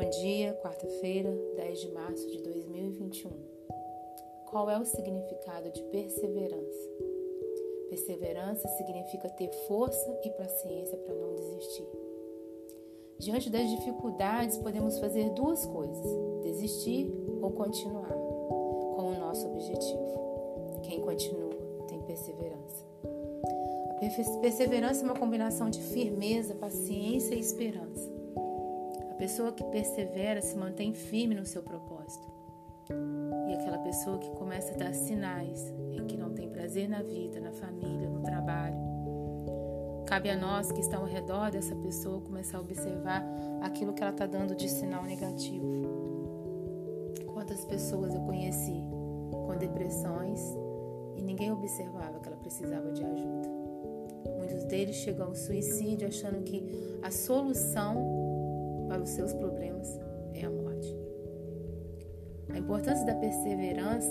Bom dia, quarta-feira, 10 de março de 2021. Qual é o significado de perseverança? Perseverança significa ter força e paciência para não desistir. Diante das dificuldades, podemos fazer duas coisas: desistir ou continuar com o nosso objetivo. Quem continua tem perseverança. A perseverança é uma combinação de firmeza, paciência e esperança. A pessoa que persevera se mantém firme no seu propósito. E aquela pessoa que começa a dar sinais em que não tem prazer na vida, na família, no trabalho. Cabe a nós que estamos ao redor dessa pessoa começar a observar aquilo que ela está dando de sinal negativo. Quantas pessoas eu conheci com depressões e ninguém observava que ela precisava de ajuda. Muitos deles chegam ao suicídio achando que a solução para os seus problemas é a morte. A importância da perseverança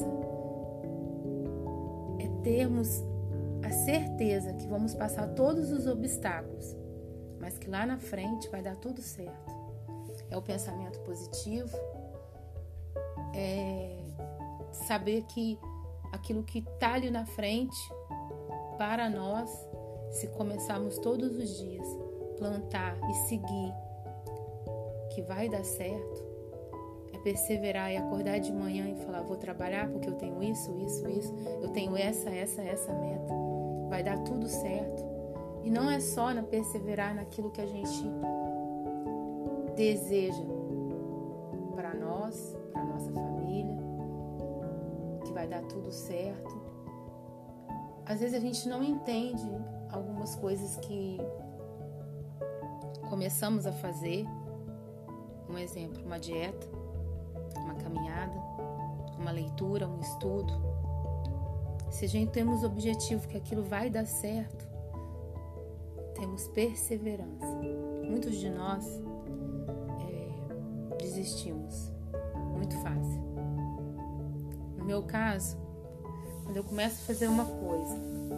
é termos a certeza que vamos passar todos os obstáculos, mas que lá na frente vai dar tudo certo. É o pensamento positivo, é saber que aquilo que está ali na frente, para nós, se começarmos todos os dias, plantar e seguir, que vai dar certo, é perseverar e acordar de manhã e falar: vou trabalhar porque eu tenho isso, eu tenho essa meta, vai dar tudo certo. E não é só perseverar naquilo que a gente deseja para nós, para nossa família, que vai dar tudo certo. Às vezes a gente não entende algumas coisas que começamos a fazer. Um exemplo, uma dieta, uma caminhada, uma leitura, um estudo. Se a gente temos o objetivo que aquilo vai dar certo, temos perseverança. Muitos de nós desistimos muito fácil. No meu caso, quando eu começo a fazer uma coisa,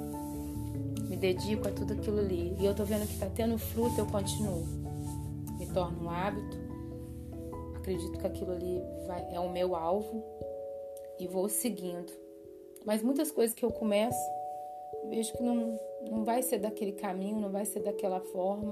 me dedico a tudo aquilo ali e eu tô vendo que está tendo fruto, eu continuo. Me torno um hábito. Acredito que aquilo ali é o meu alvo e vou seguindo. Mas muitas coisas que eu começo, vejo que não vai ser daquele caminho, não vai ser daquela forma.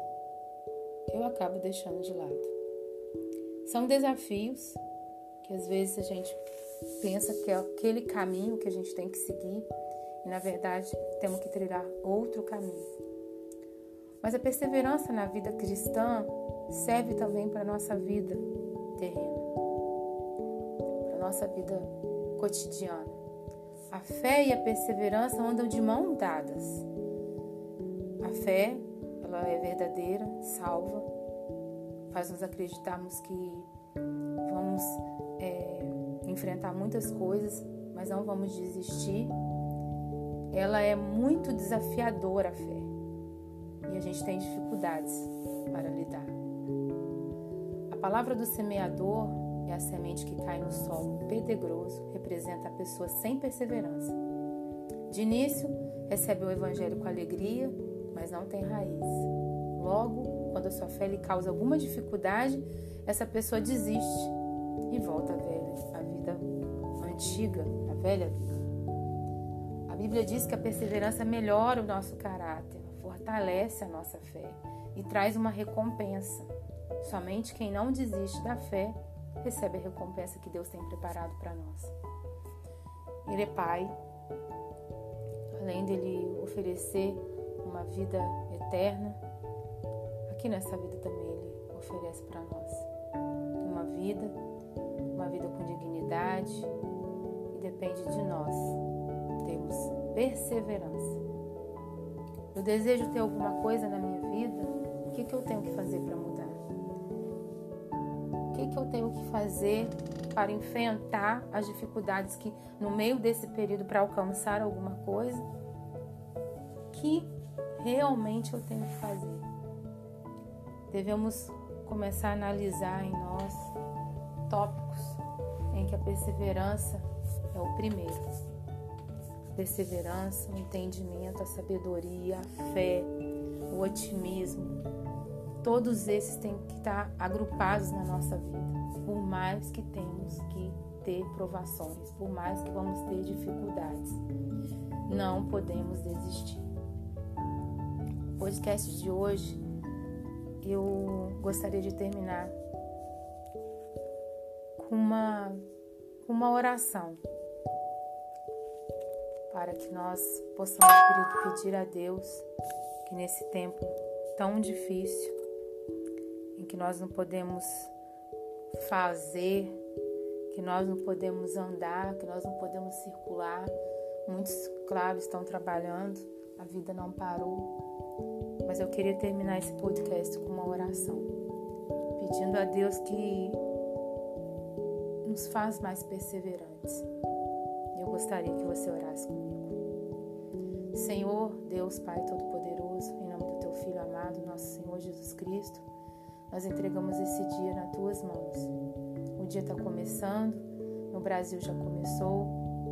Eu acabo deixando de lado. São desafios que às vezes a gente pensa que é aquele caminho que a gente tem que seguir e na verdade temos que trilhar outro caminho. Mas a perseverança na vida cristã serve também para a nossa vida terrena, para a nossa vida cotidiana. A fé e a perseverança andam de mãos dadas. A fé, ela é verdadeira, salva, faz-nos acreditarmos que vamos enfrentar muitas coisas, mas não vamos desistir. Ela é muito desafiadora, a fé, e a gente tem dificuldades para lidar. A palavra do semeador é a semente que cai no solo pedregoso, representa a pessoa sem perseverança. De início, recebe o evangelho com alegria, mas não tem raiz. Logo, quando a sua fé lhe causa alguma dificuldade, essa pessoa desiste e volta à vida antiga, à velha vida. A Bíblia diz que a perseverança melhora o nosso caráter, fortalece a nossa fé e traz uma recompensa. Somente quem não desiste da fé recebe a recompensa que Deus tem preparado para nós. Ele é Pai. Além dele oferecer uma vida eterna, aqui nessa vida também Ele oferece para nós uma vida com dignidade, e depende de nós termos perseverança. Eu desejo ter alguma coisa na minha vida, o que eu tenho que fazer para mudar? O que eu tenho que fazer para enfrentar as dificuldades que no meio desse período, para alcançar alguma coisa, que realmente eu tenho que fazer? Devemos começar a analisar em nós tópicos em que a perseverança é o primeiro. A perseverança, o entendimento, a sabedoria, a fé, o otimismo, todos esses têm que estar agrupados na nossa vida. Por mais que temos que ter provações, por mais que vamos ter dificuldades, não podemos desistir. O podcast de hoje, eu gostaria de terminar com uma oração, para que nós possamos pedir a Deus que nesse tempo tão difícil, em que nós não podemos fazer, que nós não podemos andar, que nós não podemos circular, muitos, claro, estão trabalhando, a vida não parou, mas eu queria terminar esse podcast com uma oração, pedindo a Deus que nos faz mais perseverantes. Eu gostaria que você orasse comigo. Senhor, Deus Pai Todo-Poderoso, em nome do Teu Filho amado, nosso Senhor Jesus Cristo, nós entregamos esse dia nas Tuas mãos. O dia está começando, no Brasil já começou,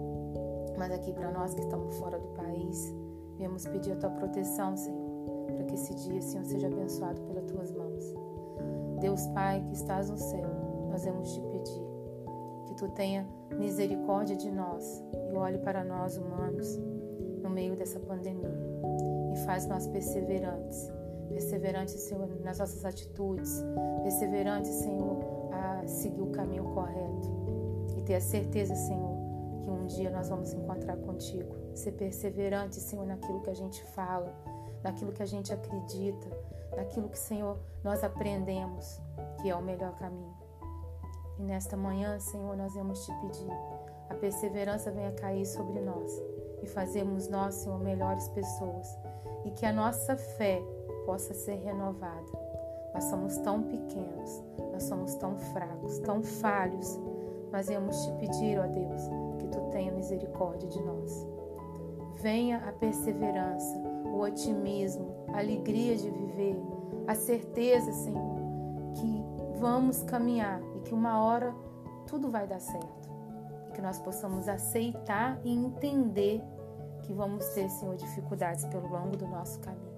mas aqui para nós que estamos fora do país, viemos pedir a Tua proteção, Senhor, para que esse dia, Senhor, seja abençoado pelas Tuas mãos. Deus Pai, que estás no céu, nós vamos te pedir que Tu tenha misericórdia de nós e olhe para nós humanos no meio dessa pandemia e faz nós perseverantes, Senhor, nas nossas atitudes, perseverantes, Senhor, a seguir o caminho correto e ter a certeza, Senhor, que um dia nós vamos encontrar contigo. Ser perseverante, Senhor, naquilo que a gente fala, naquilo que a gente acredita, naquilo que, Senhor, nós aprendemos que é o melhor caminho. E nesta manhã, Senhor, nós vamos te pedir, a perseverança venha cair sobre nós e fazermos nós, Senhor, melhores pessoas e que a nossa fé possa ser renovada. Nós somos tão pequenos, nós somos tão fracos, tão falhos, mas vamos te pedir, ó Deus, que Tu tenha misericórdia de nós. Venha a perseverança, o otimismo, a alegria de viver, a certeza, Senhor, que vamos caminhar e que uma hora tudo vai dar certo. E que nós possamos aceitar e entender que vamos ter, Senhor, dificuldades pelo longo do nosso caminho.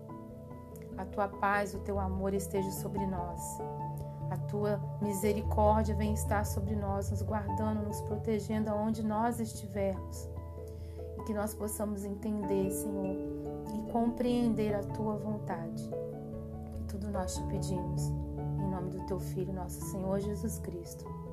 A Tua paz, o Teu amor esteja sobre nós. A Tua misericórdia venha estar sobre nós, nos guardando, nos protegendo aonde nós estivermos. E que nós possamos entender, Senhor, e compreender a Tua vontade. E tudo nós te pedimos, em nome do Teu Filho, nosso Senhor Jesus Cristo.